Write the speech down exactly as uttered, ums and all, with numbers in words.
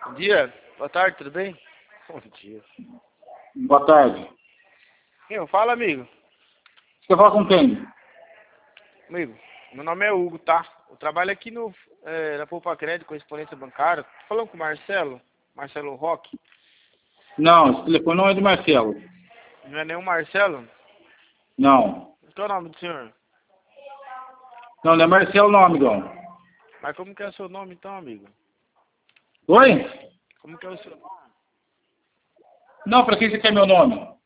Bom dia, boa tarde, tudo bem? Bom dia. Boa tarde. Meu, fala, amigo. Você fala com quem? Amigo, meu nome é Hugo, tá? Eu trabalho aqui no, é, na Poupa Crédito, com correspondência bancária. Tô falando com o Marcelo, Marcelo Roque. Não, esse telefone não é do Marcelo. Não é nenhum Marcelo? Não. Qual é o nome do senhor? Não, não é Marcelo não, amigão. Mas como que é o seu nome então, amigo? Oi? Como que é o seu nome? Não, pra quem você quer meu nome?